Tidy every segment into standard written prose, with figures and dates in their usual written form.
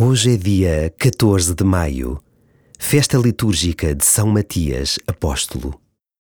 Hoje é dia 14 de maio, festa litúrgica de São Matias Apóstolo.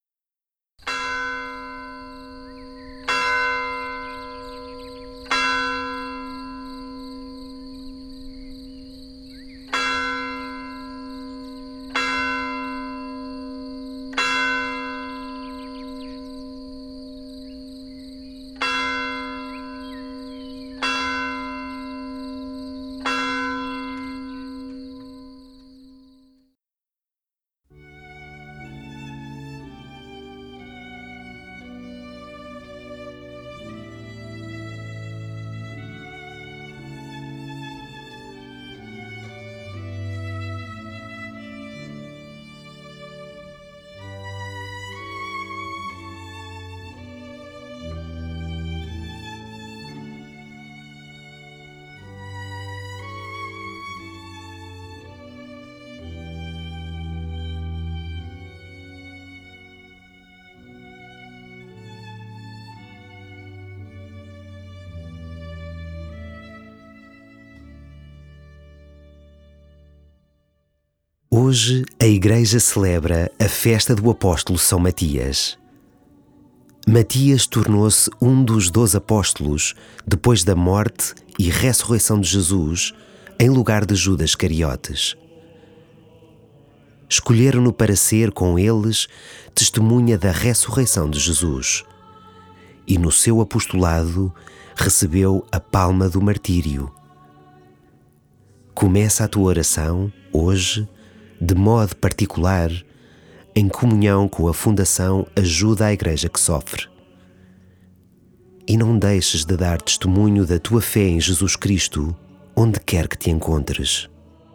Hoje a Igreja celebra a festa do apóstolo São Matias. Matias tornou-se um dos 12 apóstolos depois da morte e ressurreição de Jesus, em lugar de Judas Iscariotes. Escolheram-no para ser, com eles, testemunha da ressurreição de Jesus, e no seu apostolado recebeu a palma do martírio. Começa a tua oração, hoje, de modo particular, em comunhão com a Fundação Ajuda à Igreja que Sofre. E não deixes de dar testemunho da tua fé em Jesus Cristo, onde quer que te encontres.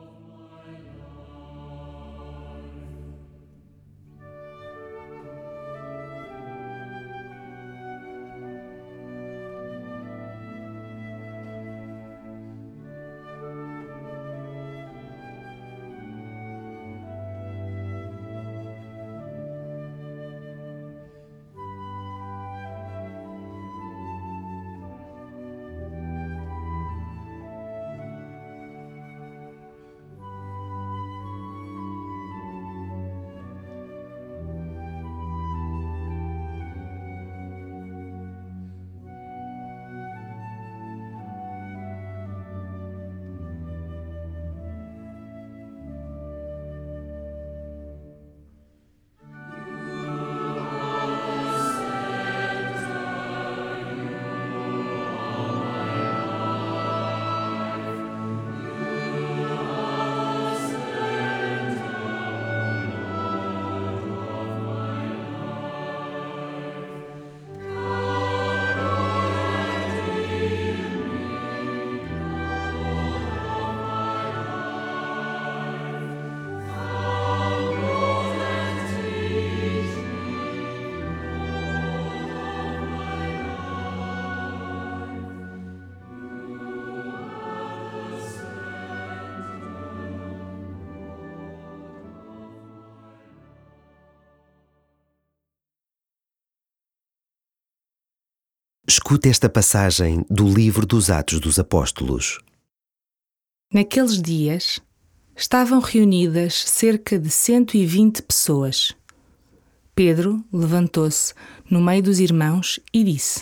Escuta esta passagem do livro dos Atos dos Apóstolos. Naqueles dias, estavam reunidas cerca de 120 pessoas. Pedro levantou-se no meio dos irmãos e disse: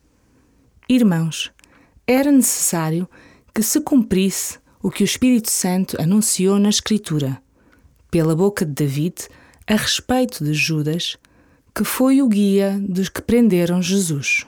Irmãos, era necessário que se cumprisse o que o Espírito Santo anunciou na Escritura, pela boca de David, a respeito de Judas, que foi o guia dos que prenderam Jesus.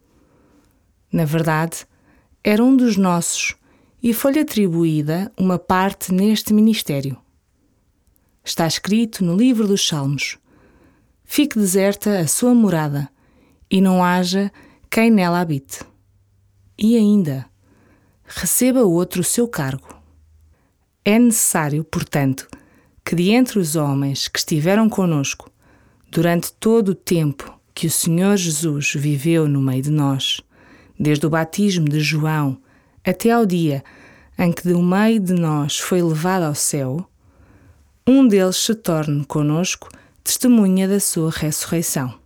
Na verdade, era um dos nossos e foi-lhe atribuída uma parte neste ministério. Está escrito no livro dos Salmos: Fique deserta a sua morada e não haja quem nela habite. E ainda, receba outro o seu cargo. É necessário, portanto, que de entre os homens que estiveram conosco durante todo o tempo que o Senhor Jesus viveu no meio de nós, desde o batismo de João até ao dia em que do meio de nós foi levado ao céu, um deles se torne conosco testemunha da sua ressurreição.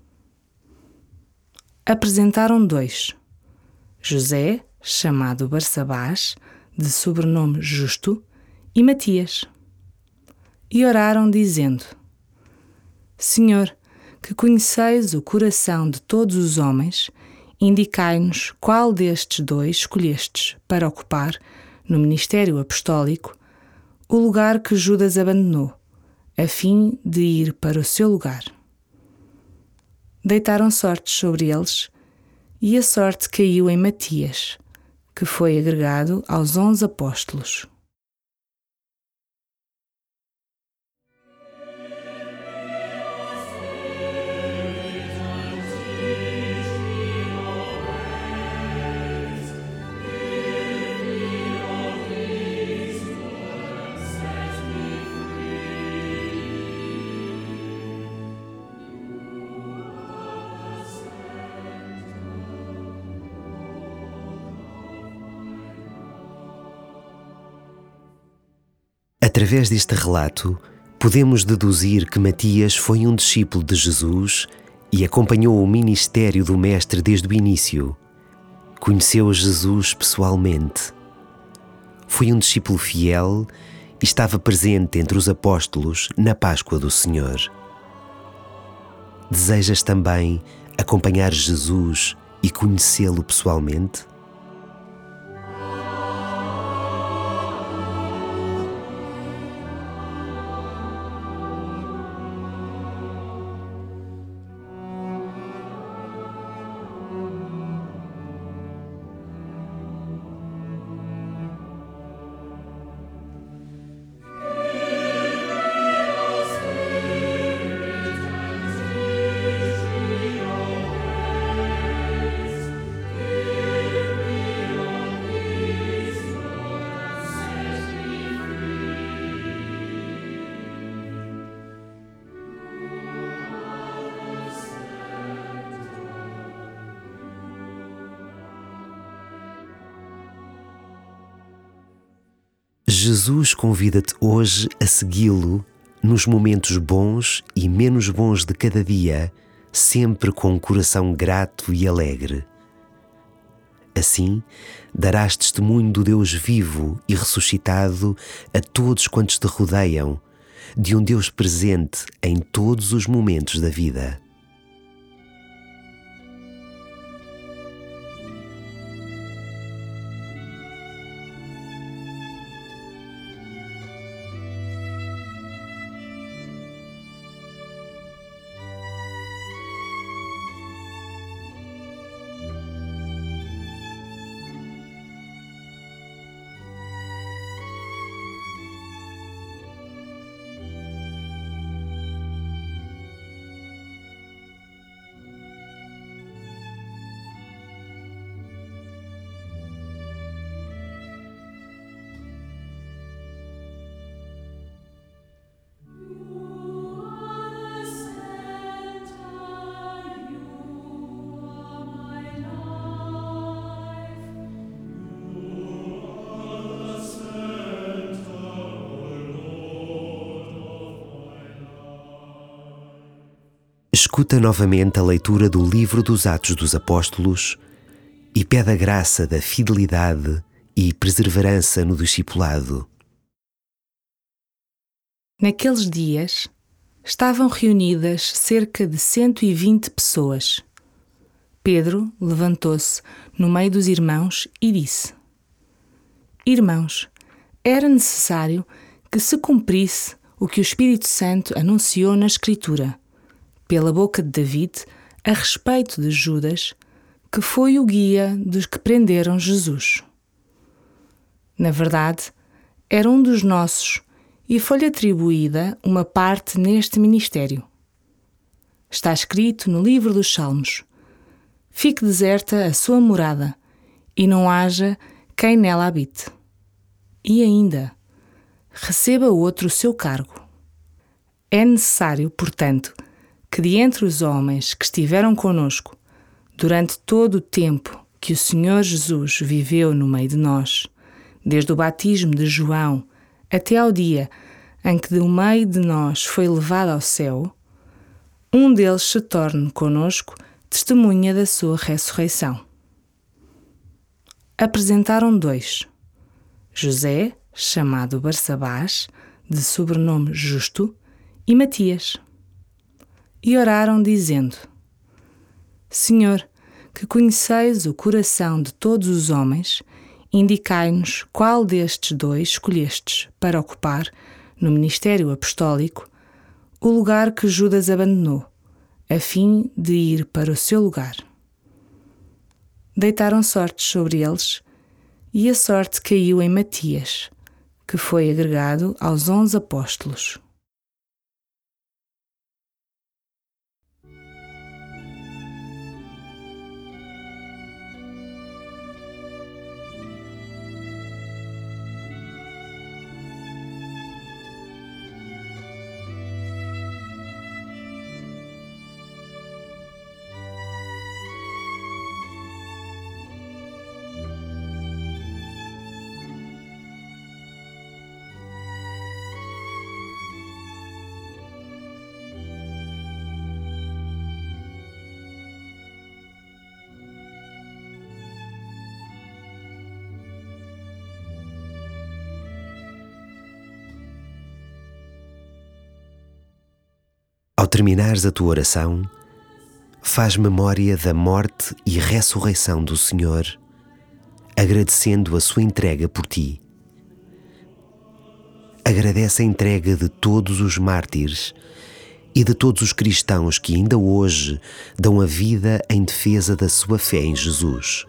Apresentaram 2, José, chamado Barsabás, de sobrenome Justo, e Matias. E oraram dizendo: Senhor, que conheceis o coração de todos os homens, indicai-nos qual destes dois escolhestes para ocupar, no ministério apostólico, o lugar que Judas abandonou, a fim de ir para o seu lugar. Deitaram sortes sobre eles, e a sorte caiu em Matias, que foi agregado aos 11 apóstolos. Através deste relato, podemos deduzir que Matias foi um discípulo de Jesus e acompanhou o ministério do Mestre desde o início. Conheceu Jesus pessoalmente. Foi um discípulo fiel e estava presente entre os apóstolos na Páscoa do Senhor. Desejas também acompanhar Jesus e conhecê-lo pessoalmente? Jesus convida-te hoje a segui-lo nos momentos bons e menos bons de cada dia, sempre com um coração grato e alegre. Assim, darás testemunho do Deus vivo e ressuscitado a todos quantos te rodeiam, de um Deus presente em todos os momentos da vida. Escuta novamente a leitura do livro dos Atos dos Apóstolos e pede a graça da fidelidade e perseverança no discipulado. Naqueles dias, estavam reunidas cerca de 120 pessoas. Pedro levantou-se no meio dos irmãos e disse: Irmãos, era necessário que se cumprisse o que o Espírito Santo anunciou na Escritura, pela boca de David, a respeito de Judas, que foi o guia dos que prenderam Jesus. Na verdade, era um dos nossos e foi-lhe atribuída uma parte neste ministério. Está escrito no livro dos Salmos: Fique deserta a sua morada, e não haja quem nela habite. E ainda, receba outro o seu cargo. É necessário, portanto, que de entre os homens que estiveram conosco, durante todo o tempo que o Senhor Jesus viveu no meio de nós, desde o batismo de João até ao dia em que do meio de nós foi levado ao céu, um deles se torne conosco testemunha da sua ressurreição. Apresentaram 2, José, chamado Barsabás, de sobrenome Justo, e Matias. E oraram dizendo: Senhor, que conheceis o coração de todos os homens, indicai-nos qual destes dois escolhestes para ocupar, no ministério apostólico, o lugar que Judas abandonou, a fim de ir para o seu lugar. Deitaram sortes sobre eles, e a sorte caiu em Matias, que foi agregado aos 11 apóstolos. Ao terminares a tua oração, faz memória da morte e ressurreição do Senhor, agradecendo a sua entrega por ti. Agradece a entrega de todos os mártires e de todos os cristãos que ainda hoje dão a vida em defesa da sua fé em Jesus.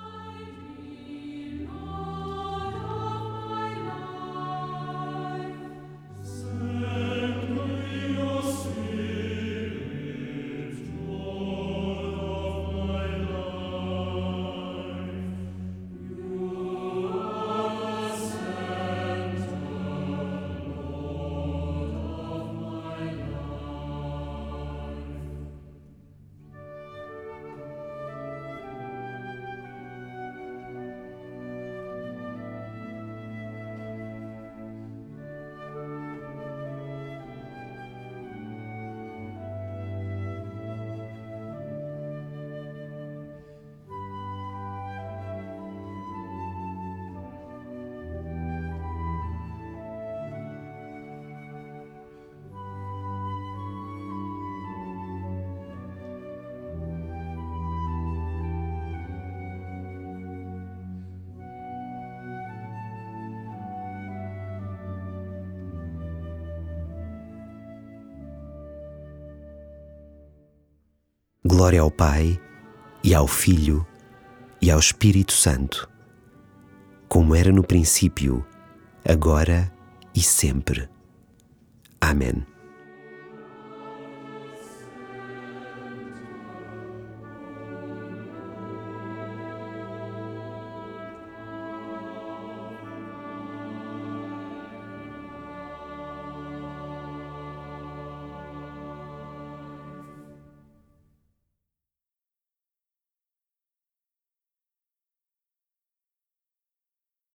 Glória ao Pai, e ao Filho, e ao Espírito Santo, como era no princípio, agora e sempre. Amém.